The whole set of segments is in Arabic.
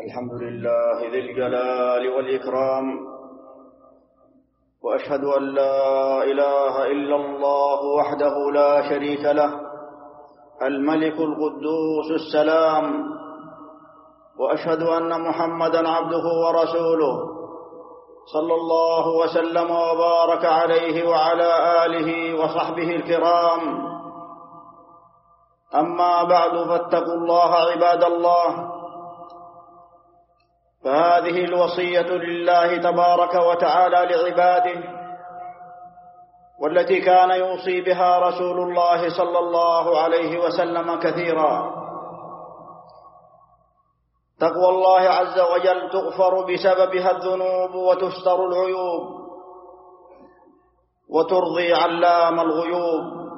الحمد لله ذي الجلال والإكرام، وأشهد أن لا إله إلا الله وحده لا شريك له الملك القدوس السلام، وأشهد أن محمدًا عبده ورسوله صلى الله وسلم وبارك عليه وعلى آله وصحبه الكرام. أما بعد، فاتقوا الله عباد الله. فهذه الوصية لله تبارك وتعالى لعباده، والتي كان يوصي بها رسول الله صلى الله عليه وسلم كثيرا. تقوى الله عز وجل تغفر بسببها الذنوب وتستر العيوب وترضي علام الغيوب،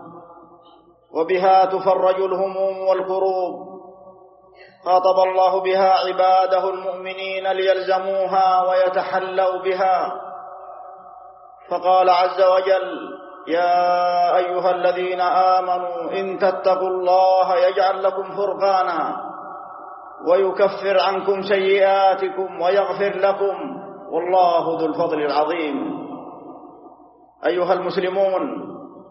وبها تفرج الهموم والكروب. خاطب الله بها عباده المؤمنين ليلزموها ويتحلوا بها، فقال عز وجل: يا أيها الذين آمنوا إن تتقوا الله يجعل لكم فرقانا ويكفر عنكم سيئاتكم ويغفر لكم والله ذو الفضل العظيم. أيها المسلمون،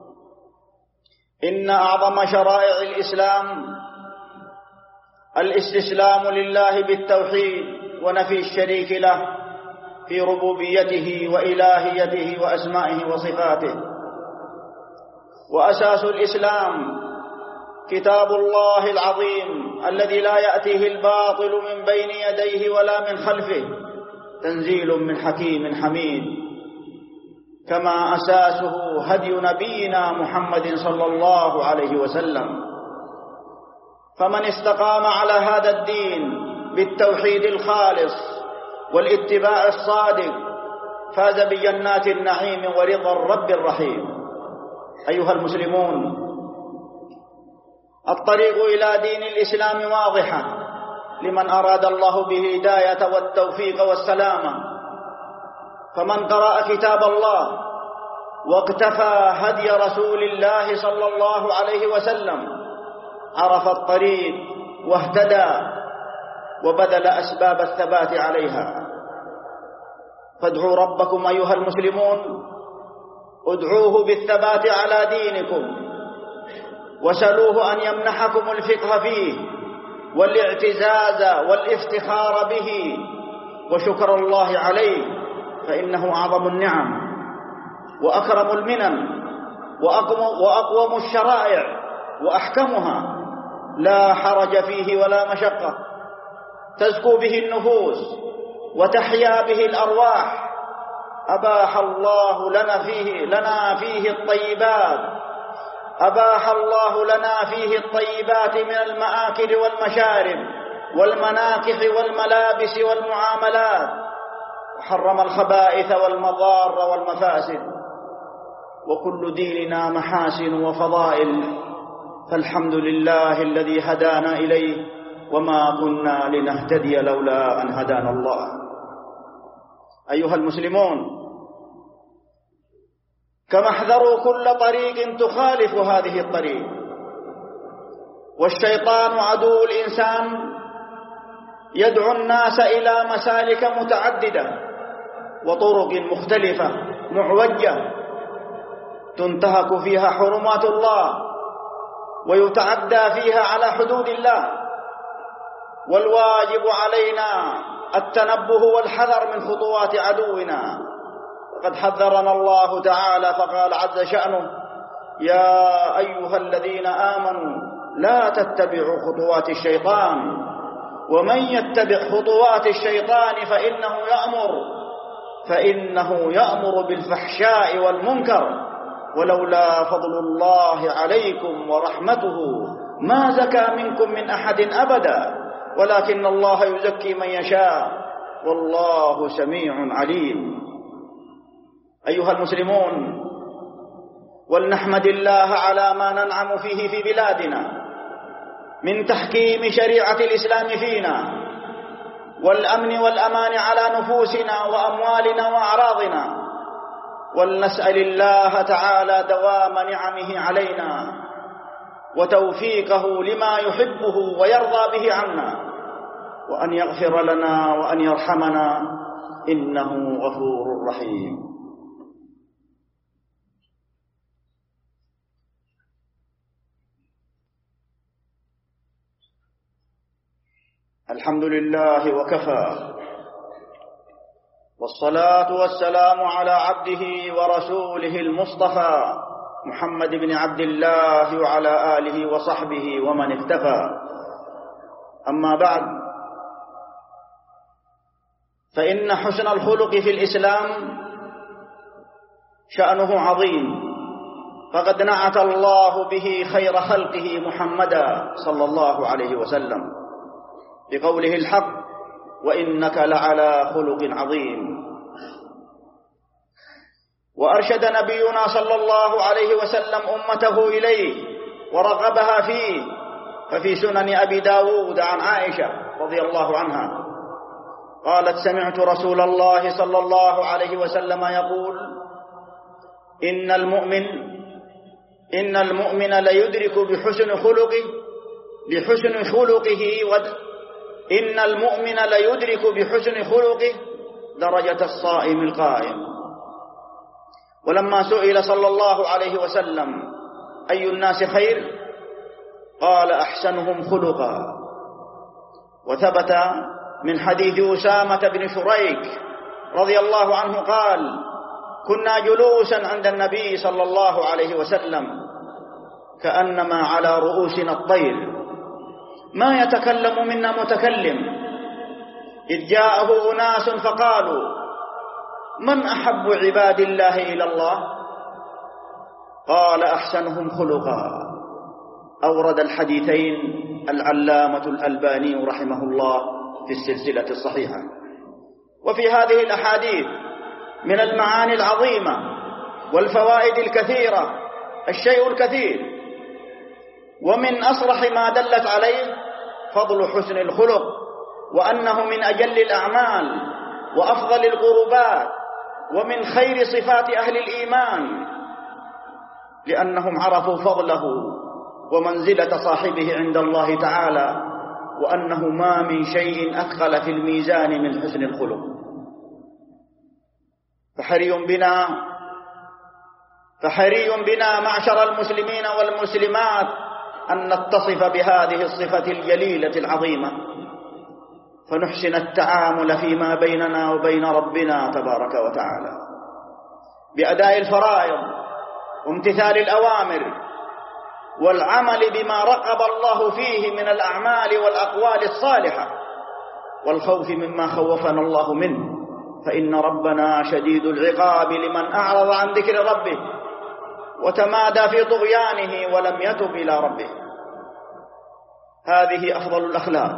إن أعظم شرائع الإسلام الاستسلام لله بالتوحيد ونفي الشريك له في ربوبيته وإلهيته وأسمائه وصفاته. وأساس الإسلام كتاب الله العظيم الذي لا يأتيه الباطل من بين يديه ولا من خلفه، تنزيل من حكيم حميد. كما أساسه هدي نبينا محمد صلى الله عليه وسلم. فمن استقام على هذا الدين بالتوحيد الخالص والاتباع الصادق فاز بجنات النعيم ورضا الرب الرحيم. أيها المسلمون، الطريق إلى دين الإسلام واضحة لمن أراد الله به الهداية والتوفيق والسلامة. فمن قرأ كتاب الله واقتفى هدي رسول الله صلى الله عليه وسلم عرف الطريق واهتدى وبذل أسباب الثبات عليها. فادعوا ربكم أيها المسلمون، ادعوه بالثبات على دينكم، وسلوه أن يمنحكم الفقه فيه والاعتزاز والافتخار به وشكر الله عليه، فإنه أعظم النعم وأكرم المنن وأقوم الشرائع وأحكمها، لا حرج فيه ولا مشقة، تزكو به النفوس وتحيا به الأرواح. أباح الله لنا فيه الطيبات، أباح الله لنا فيه الطيبات من المآكل والمشارب والمناكح والملابس والمعاملات، وحرم الخبائث والمضار والمفاسد. وكل ديننا محاسن وفضائل، فالحمد لله الذي هدانا إليه، وما كنا لنهتدي لولا أن هدانا الله. أيها المسلمون، كما احذروا كل طريق تخالف هذه الطريق. والشيطان عدو الإنسان يدعو الناس إلى مسالك متعددة وطرق مختلفة معوجة تنتهك فيها حرمات الله ويتعدى فيها على حدود الله. والواجب علينا التنبه والحذر من خطوات عدونا. وقد حذرنا الله تعالى فقال عز شأنه: يا أيها الذين آمنوا لا تتبعوا خطوات الشيطان ومن يتبع خطوات الشيطان فإنه يأمر بالفحشاء والمنكر ولولا فضل الله عليكم ورحمته ما زكى منكم من أحد أبدا ولكن الله يزكي من يشاء والله سميع عليم. أيها المسلمون، ولنحمد الله على ما ننعم فيه في بلادنا من تحكيم شريعة الإسلام فينا والأمن والأمان على نفوسنا وأموالنا وأعراضنا. ولنسأل الله تعالى دوام نعمه علينا وتوفيقه لما يحبه ويرضى به عنا. وأن يغفر لنا وأن يرحمنا، إنه غفور رحيم. الحمد لله وكفى، والصلاة والسلام على عبده ورسوله المصطفى محمد بن عبد الله وعلى آله وصحبه ومن اكتفى. أما بعد، فإن حسن الخلق في الإسلام شأنه عظيم، فقد نعت الله به خير خلقه محمدا صلى الله عليه وسلم بقوله الحق: وإنك لعلى خلق عظيم. وأرشد نبينا صلى الله عليه وسلم أمته إليه ورغبها فيه، ففي سنن أبي داود عن عائشة رضي الله عنها قالت: سمعت رسول الله صلى الله عليه وسلم يقول: إن المؤمن ليدرك بحسن خلقه درجة الصائم القائم. ولما سئل صلى الله عليه وسلم أي الناس خير، قال: أحسنهم خلقا. وثبت من حديث أسامة بن شريك رضي الله عنه قال: كنا جلوسا عند النبي صلى الله عليه وسلم كأنما على رؤوسنا الطير، ما يتكلم منا متكلم، إذ جاءه أناس فقالوا: من أحب عباد الله إلى الله؟ قال: أحسنهم خلقا. أورد الحديثين العلامة الألباني رحمه الله في السلسلة الصحيحة. وفي هذه الأحاديث من المعاني العظيمة والفوائد الكثيرة الشيء الكثير، ومن أصرح ما دلت عليه فضل حسن الخلق، وأنه من أجل الأعمال وأفضل القربات ومن خير صفات أهل الإيمان، لأنهم عرفوا فضله ومنزلة صاحبه عند الله تعالى، وأنه ما من شيء أثقل في الميزان من حسن الخلق. فحري بنا معشر المسلمين والمسلمات أن نتصف بهذه الصفة الجليلة العظيمة، فنحسن التعامل فيما بيننا وبين ربنا تبارك وتعالى بأداء الفرائض وامتثال الأوامر والعمل بما رغب الله فيه من الأعمال والأقوال الصالحة، والخوف مما خوفنا الله منه، فإن ربنا شديد العقاب لمن أعرض عن ذكر ربه وتمادى في طغيانه ولم يتب إلى ربه. هذه أفضل الأخلاق.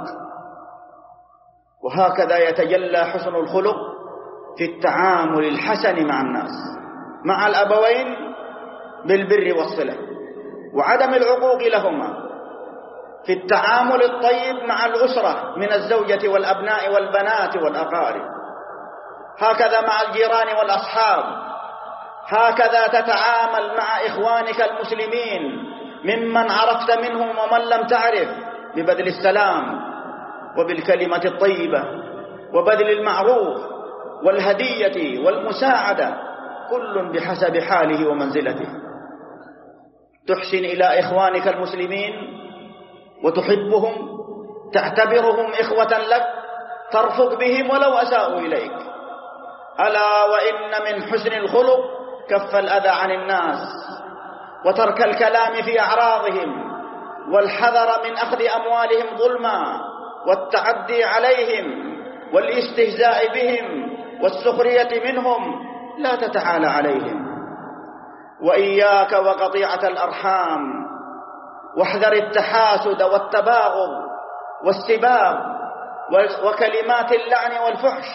وهكذا يتجلى حسن الخلق في التعامل الحسن مع الناس، مع الأبوين بالبر والصلة وعدم العقوق لهما، في التعامل الطيب مع الأسرة من الزوجة والأبناء والبنات والأقارب، هكذا مع الجيران والأصحاب، هكذا تتعامل مع إخوانك المسلمين ممن عرفت منهم ومن لم تعرف، ببذل السلام وبالكلمة الطيبة وبذل المعروف والهدية والمساعدة، كل بحسب حاله ومنزلته. تحسن إلى إخوانك المسلمين وتحبهم، تعتبرهم إخوة لك، ترفق بهم ولو أساءوا إليك. ألا وإن من حسن الخلق كف الأذى عن الناس، وترك الكلام في أعراضهم، والحذر من أخذ أموالهم ظلما، والتعدي عليهم، والاستهزاء بهم، والسخرية منهم. لا تتعالى عليهم. وإياك وقطيعة الأرحام، واحذر التحاسد والتباغض والسباب وكلمات اللعن والفحش.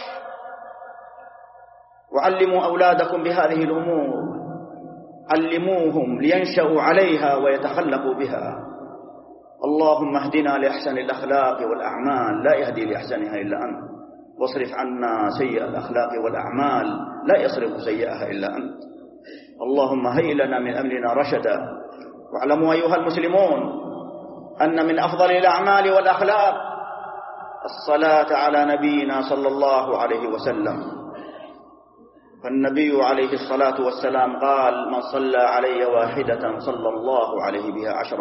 وعلموا أولادكم بهذه الأمور، علموهم لينشأوا عليها ويتخلقوا بها. اللهم اهدنا لأحسن الأخلاق والأعمال، لا يهدي لأحسنها إلا أنت، واصرف عنا سيئ الأخلاق والأعمال، لا يصرف سيئها إلا أنت. اللهم هيئ لنا من أمرنا رشدا. واعلموا أيها المسلمون أن من أفضل الأعمال والأخلاق الصلاة على نبينا صلى الله عليه وسلم. فالنبي عليه الصلاة والسلام قال: من صلى علي واحدة صلى الله عليه بها 10.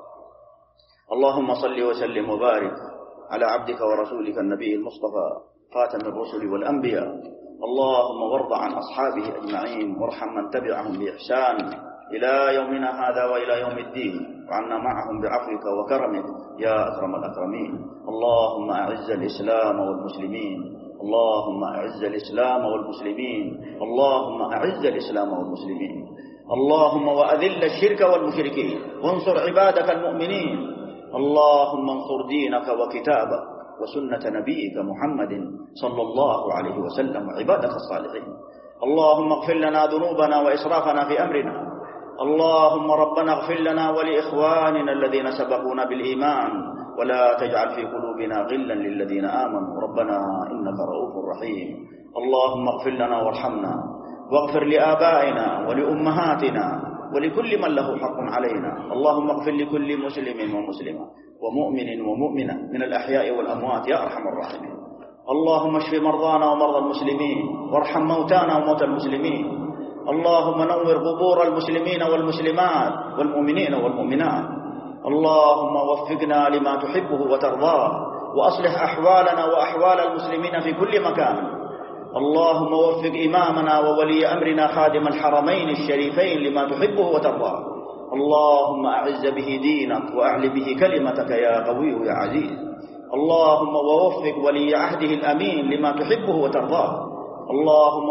اللهم صل وسلم وبارك على عبدك ورسولك النبي المصطفى خاتم الرسل والأنبياء. اللهم وارض عن أصحابه أجمعين، وارحم من تبعهم بإحسان إلى يومنا هذا وإلى يوم الدين، وعنا معهم بعفوك وكرمك يا أكرم الأكرمين. اللهم أعز الإسلام والمسلمين، اللهم أعز الإسلام والمسلمين، اللهم أعز الإسلام والمسلمين. اللهم وأذل الشرك والمشركين، وانصر عبادك المؤمنين. اللهم انصر دينك وكتابك وسنة نبيك محمد صلى الله عليه وسلم وعبادك الصالحين. اللهم اغفر لنا ذنوبنا وإسرافنا في أمرنا. اللهم ربنا اغفر لنا ولإخواننا الذين سبقونا بالإيمان، ولا تجعل في قلوبنا غلا للذين آمنوا ربنا إنك رؤوف رحيم. اللهم اغفر لنا وارحمنا، واغفر لآبائنا ولأمهاتنا ولكل من له حق علينا. اللهم اغفر لكل مسلم ومسلمة ومؤمن ومؤمنة من الأحياء والأموات يا أرحم الراحمين. اللهم اشف مرضانا ومرضى المسلمين، وارحم موتانا وموتى المسلمين. اللهم نور قبور المسلمين والمسلمات والمؤمنين والمؤمنات. اللهم وفقنا لما تحبه وترضاه، وأصلح أحوالنا وأحوال المسلمين في كل مكان. اللهم وفق إمامنا وولي أمرنا خادم الحرمين الشريفين لما تحبه وترضاه. اللهم أعز به دينك وأعل به كلمتك يا قوي يا عزيز. اللهم ووفق ولي عهده الأمين لما تحبه وترضاه. اللهم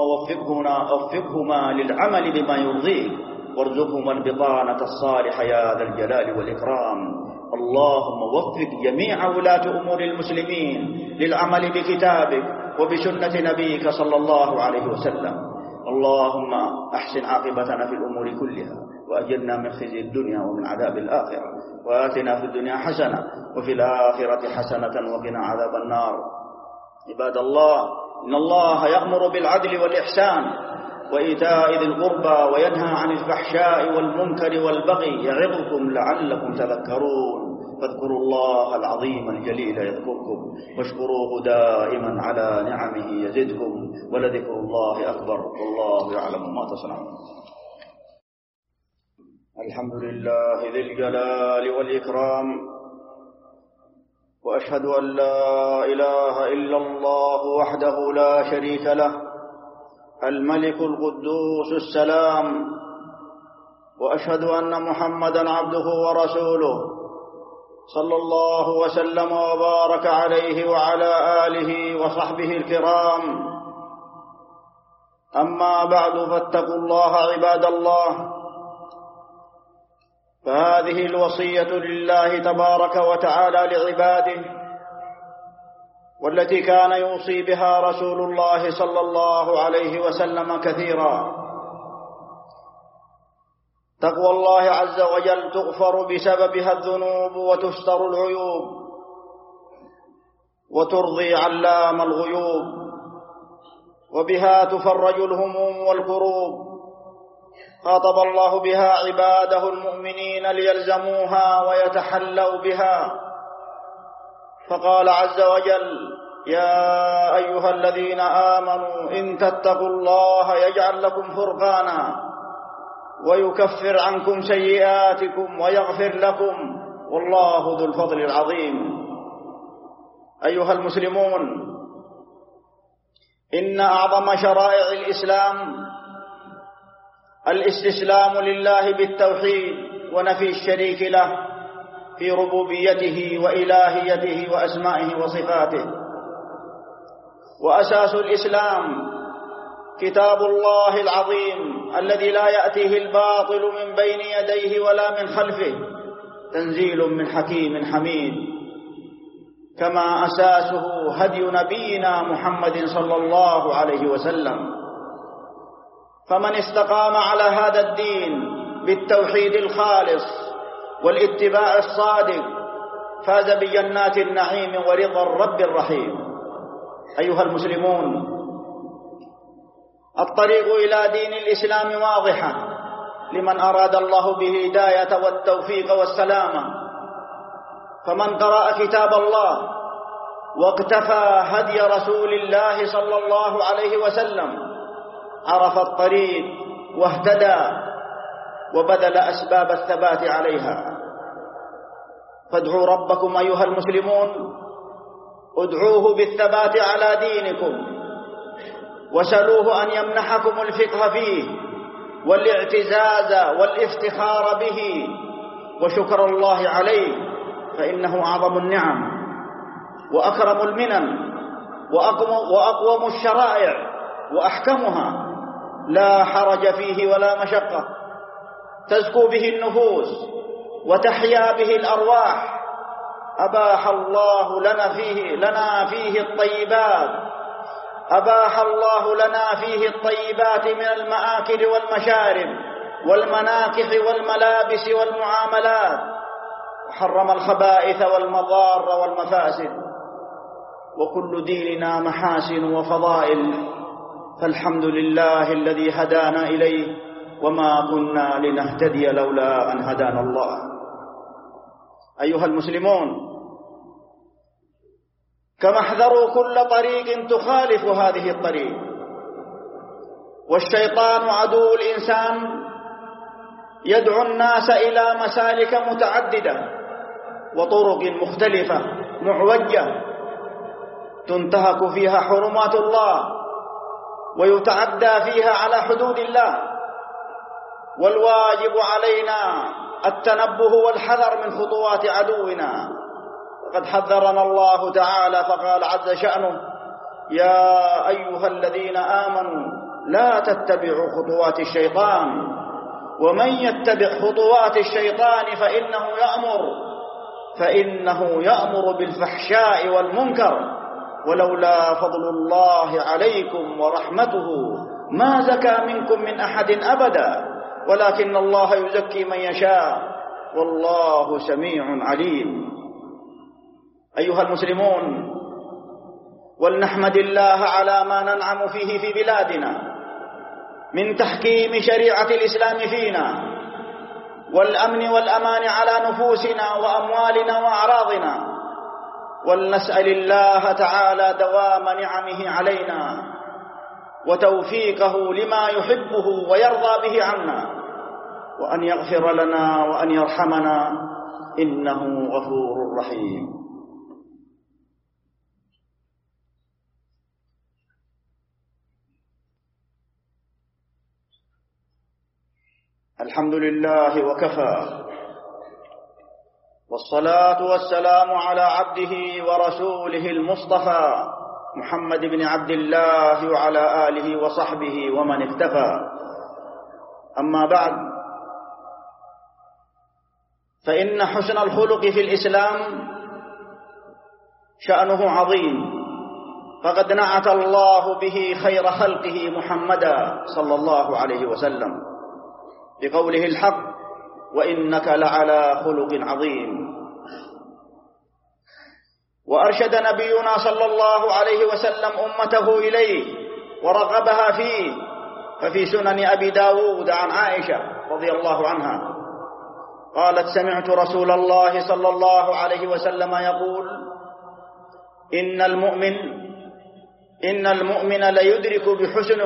وفقهما للعمل بما يرضيك، وارزقهما البطانة الصالحة يا ذا الجلال والإكرام. اللهم وفق جميع ولاة أمور المسلمين للعمل بكتابك وبسنة نبيك صلى الله عليه وسلم. اللهم أحسن عاقبتنا في الأمور كلها، وأجرنا من خزي الدنيا ومن عذاب الآخرة، وآتنا في الدنيا حسنة وفي الآخرة حسنة وقنا عذاب النار. عباد الله، إن الله يأمر بالعدل والإحسان وإيتاء ذي القربى، وينهى عن الفحشاء والمنكر والبغي، يعظكم لعلكم تذكرون. فاذكروا الله العظيم الجليل يذكركم، واشكروه دائما على نعمه يزدكم، ولذكر الله أكبر، والله يعلم ما تصنعون. الحمد لله ذي الجلال والإكرام، وأشهد أن لا إله إلا الله وحده لا شريك له، الملك القدوس السلام. وأشهد أن محمدا عبده ورسوله، صلى الله وسلم وبارك عليه وعلى آله وصحبه الكرام. أما بعد، فاتقوا الله عباد الله. فهذه الوصية لله تبارك وتعالى لعباده، والتي كان يوصي بها رسول الله صلى الله عليه وسلم كثيرا. تقوى الله عز وجل تغفر بسببها الذنوب وتستر العيوب، وترضي علام الغيوب، وبها تفرج الهموم والكروب. خاطب الله بها عباده المؤمنين ليلزموها ويتحلوا بها، فقال عز وجل: يا أيها الذين آمنوا إن تتقوا الله يجعل لكم فرقانا ويكفر عنكم سيئاتكم ويغفر لكم، والله ذو الفضل العظيم. أيها المسلمون، إن أعظم شرائع الإسلام الاستسلام لله بالتوحيد ونفي الشريك له في ربوبيته وإلهيته وأسمائه وصفاته. وأساس الإسلام كتاب الله العظيم الذي لا يأتيه الباطل من بين يديه ولا من خلفه، تنزيل من حكيم حميد. كما أساسه هدي نبينا محمد صلى الله عليه وسلم. فمن استقام على هذا الدين بالتوحيد الخالص والاتباع الصادق فاز بجنات النعيم ورضا الرب الرحيم. أيها المسلمون، الطريق إلى دين الإسلام واضحة لمن أراد الله به الهداية والتوفيق والسلامة. فمن قرأ كتاب الله واقتفى هدي رسول الله صلى الله عليه وسلم عرف الطريق واهتدى وبذل أسباب الثبات عليها. فادعوا ربكم أيها المسلمون، ادعوه بالثبات على دينكم، وسلوه أن يمنحكم الفقه فيه والاعتزاز والافتخار به وشكر الله عليه، فإنه أعظم النعم وأكرم المنن وأقوم الشرائع وأحكمها، لا حرج فيه ولا مشقة، تزكو به النفوس وتحيا به الأرواح. أباح الله لنا فيه الطيبات، أباح الله لنا فيه الطيبات من المآكل والمشارب والمناكح والملابس والمعاملات، وحرم الخبائث والمضار والمفاسد، وكل ديننا محاسن وفضائل، فالحمد لله الذي هدانا إليه، وما كنا لنهتدي لولا أن هدانا الله. أيها المسلمون، كما احذروا كل طريق تخالف هذه الطريق، والشيطان عدو الإنسان يدعو الناس إلى مسالك متعددة وطرق مختلفة معوجة تنتهك فيها حرمات الله ويتعدى فيها على حدود الله، والواجب علينا التنبه والحذر من خطوات عدونا. وقد حذرنا الله تعالى فقال عز شأنه: يا أيها الذين آمنوا لا تتبعوا خطوات الشيطان، ومن يتبع خطوات الشيطان فإنه يأمر بالفحشاء والمنكر، ولولا فضل الله عليكم ورحمته ما زكى منكم من أحد أبدا، ولكن الله يزكي من يشاء والله سميع عليم. أيها المسلمون، ولنحمد الله على ما ننعم فيه في بلادنا من تحكيم شريعة الإسلام فينا، والأمن والأمان على نفوسنا وأموالنا وأعراضنا، ولنسأل الله تعالى دوام نعمه علينا وتوفيقه لما يحبه ويرضى به عنا، وأن يغفر لنا وأن يرحمنا، إنه غفور رحيم. الحمد لله وكفى، والصلاة والسلام على عبده ورسوله المصطفى محمد بن عبد الله وعلى آله وصحبه ومن اكتفى. أما بعد، فإن حسن الخلق في الإسلام شأنه عظيم، فقد نعت الله به خير خلقه محمدا صلى الله عليه وسلم بقوله الحق: وإنك لعلى خلق عظيم. وأرشد نبينا صلى الله عليه وسلم أمته إليه ورغبها فيه، ففي سنن أبي داود عن عائشة رضي الله عنها قالت: سمعت رسول الله صلى الله عليه وسلم يقول: إن المؤمن ليدرك بحسن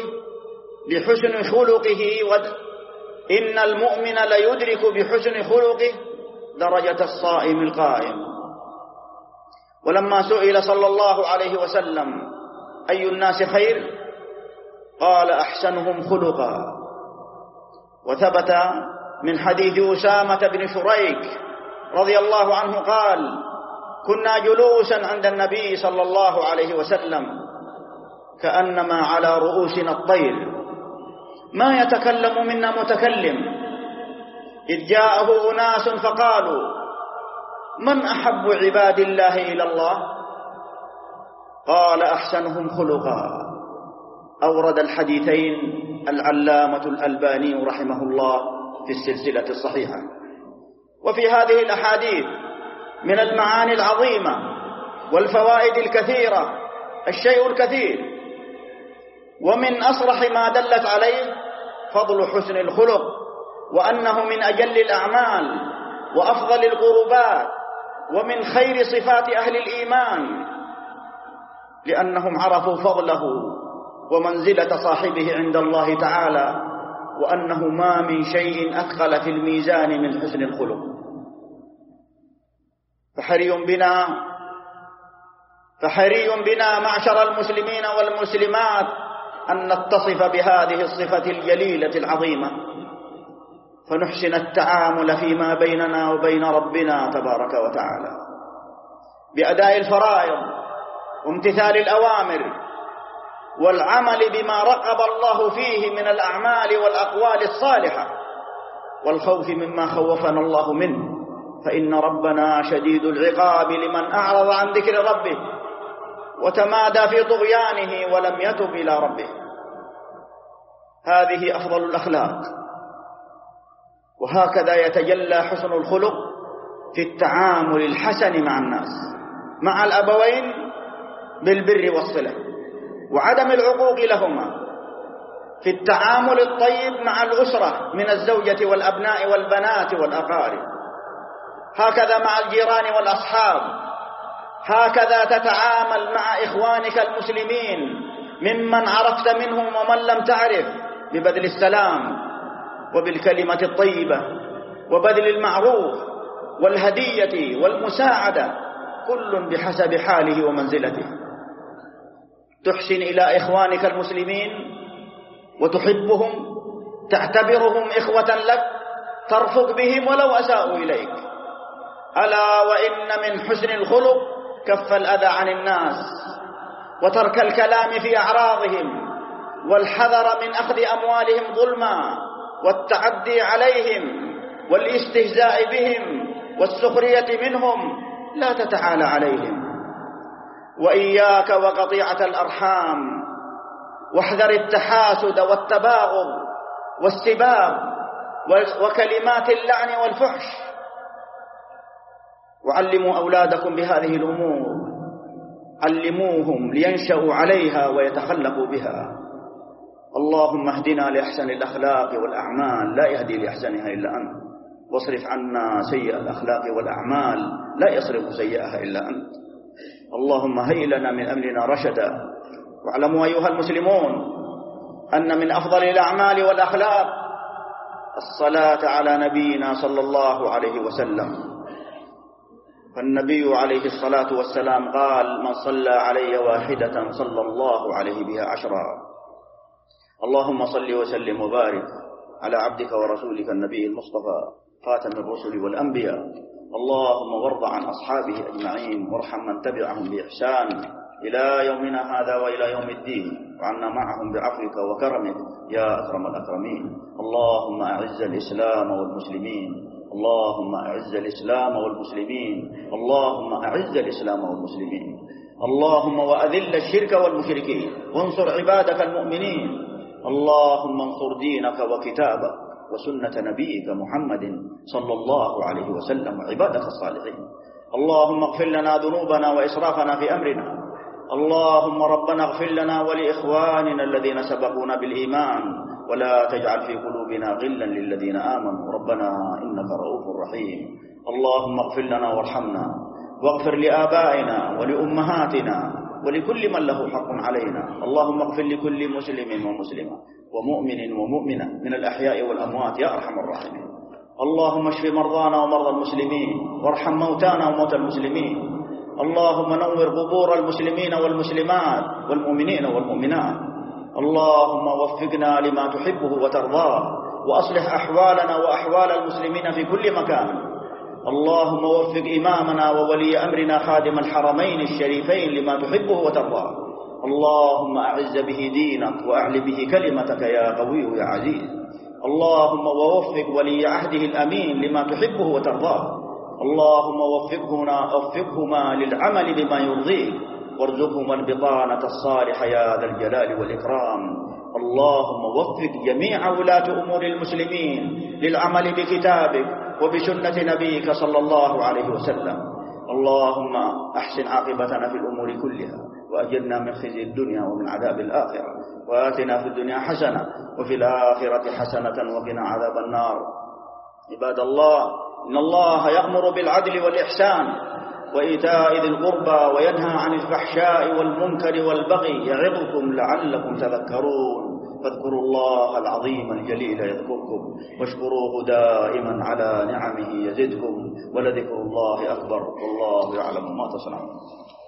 خلقه درجة الصائم القائم. ولما سئل صلى الله عليه وسلم: أي الناس خير؟ قال: أحسنهم خلقا. وثبت من حديث أسامة بن شريك رضي الله عنه قال: كنا جلوسا عند النبي صلى الله عليه وسلم كأنما على رؤوسنا الطير، ما يتكلم منا متكلم، إذ جاءه أناس فقالوا: من أحب عباد الله إلى الله؟ قال: أحسنهم خلقا. أورد الحديثين العلامة الألباني رحمه الله في السلسلة الصحيحة. وفي هذه الأحاديث من المعاني العظيمة والفوائد الكثيرة الشيء الكثير، ومن أصرح ما دلت عليه فضل حسن الخلق، وأنه من أجل الأعمال وأفضل القربات، ومن خير صفات أهل الإيمان، لأنهم عرفوا فضله ومنزلة صاحبه عند الله تعالى، وأنه ما من شيء أثقل في الميزان من حسن الخلق. فحري بنا معشر المسلمين والمسلمات أن نتصف بهذه الصفة الجليلة العظيمة، فنحسن التعامل فيما بيننا وبين ربنا تبارك وتعالى بأداء الفرائض وامتثال الأوامر والعمل بما رغب الله فيه من الأعمال والأقوال الصالحة، والخوف مما خوفنا الله منه، فإن ربنا شديد العقاب لمن أعرض عن ذكر ربه وتمادى في طغيانه ولم يتب إلى ربه. هذه أفضل الأخلاق، وهكذا يتجلى حسن الخلق في التعامل الحسن مع الناس، مع الأبوين بالبر والصلة وعدم العقوق لهما، في التعامل الطيب مع الأسرة من الزوجة والأبناء والبنات والأقارب، هكذا مع الجيران والأصحاب، هكذا تتعامل مع إخوانك المسلمين ممن عرفت منهم ومن لم تعرف، ببذل السلام وبالكلمة الطيبة وبذل المعروف والهدية والمساعدة، كل بحسب حاله ومنزلته. تحسن إلى إخوانك المسلمين وتحبهم، تعتبرهم إخوة لك، ترفق بهم ولو أساءوا إليك. ألا وإن من حسن الخلق كف الأذى عن الناس، وترك الكلام في أعراضهم، والحذر من أخذ أموالهم ظلما، والتعدي عليهم، والاستهزاء بهم، والسخرية منهم. لا تتعالى عليهم. وإياك وقطيعة الأرحام، واحذر التحاسد والتباغض والسباب وكلمات اللعن والفحش. وعلموا أولادكم بهذه الأمور، علموهم لينشأوا عليها ويتخلقوا بها. اللهم اهدنا لأحسن الأخلاق والأعمال، لا يهدي لأحسنها إلا أنت، واصرف عنا سيئ الأخلاق والأعمال، لا يصرف سيئها إلا أنت. اللهم هيئ لنا من أمرنا رشدا. واعلموا أيها المسلمون أن من أفضل الأعمال والأخلاق الصلاة على نبينا صلى الله عليه وسلم، فالنبي عليه الصلاة والسلام قال: من صلى علي واحدة صلى الله عليه بها 10. اللهم صل وسلم وبارك على عبدك ورسولك النبي المصطفى خاتم الرسل والأنبياء. اللهم وارض عن أصحابه أجمعين، وارحم من تبعهم بإحسان إلى يومنا هذا وإلى يوم الدين، وعنا معهم بعفوك وكرمك يا أكرم الأكرمين. اللهم أعز الإسلام والمسلمين، اللهم أعز الإسلام والمسلمين، اللهم أعز الإسلام والمسلمين. اللهم وأذل الشرك والمشركين، وانصر عبادك المؤمنين. اللهم انصر دينك وكتابك وسنة نبيك محمد صلى الله عليه وسلم وعبادك الصالحين. اللهم اغفر لنا ذنوبنا وإسرافنا في أمرنا. اللهم ربنا اغفر لنا ولإخواننا الذين سبقونا بالإيمان، ولا تجعل في قلوبنا غلا للذين آمنوا ربنا إنك رؤوف رحيم. اللهم اغفر لنا وارحمنا، واغفر لآبائنا ولأمهاتنا ولكل من له حق علينا. اللهم اغفر لكل مسلم ومسلمة ومؤمن ومؤمنة من الأحياء والأموات يا أرحم الراحمين. اللهم اشف مرضانا ومرضى المسلمين، وارحم موتانا وموتى المسلمين. اللهم نور قبور المسلمين والمسلمات والمؤمنين والمؤمنات. اللهم وفقنا لما تحبه وترضاه، وأصلح أحوالنا وأحوال المسلمين في كل مكان. اللهم وفق إمامنا وولي أمرنا خادم الحرمين الشريفين لما تحبه وترضاه. اللهم أعز به دينك وأعل به كلمتك يا قوي يا عزيز. اللهم ووفق ولي عهده الأمين لما تحبه وترضاه. اللهم وفقهما للعمل بما يرضيك، وارزقهما البطانة الصالحة يا ذا الجلال والإكرام. اللهم وفق جميع ولاة أمور المسلمين للعمل بكتابك وبسنة نبيك صلى الله عليه وسلم. اللهم أحسن عاقبتنا في الأمور كلها، وأجرنا من خزي الدنيا ومن عذاب الآخرة، وآتنا في الدنيا حسنة وفي الآخرة حسنة وقنا عذاب النار. عباد الله، إن الله يأمر بالعدل والإحسان وإيتاء ذي القربى وينهى عن الفحشاء والمنكر والبغي يعظكم لعلكم تذكرون فاذكروا الله العظيم الجليل يذكركم واشكروه دائما على نعمه يزدكم ولذكر الله أكبر والله يعلم ما تصنعون.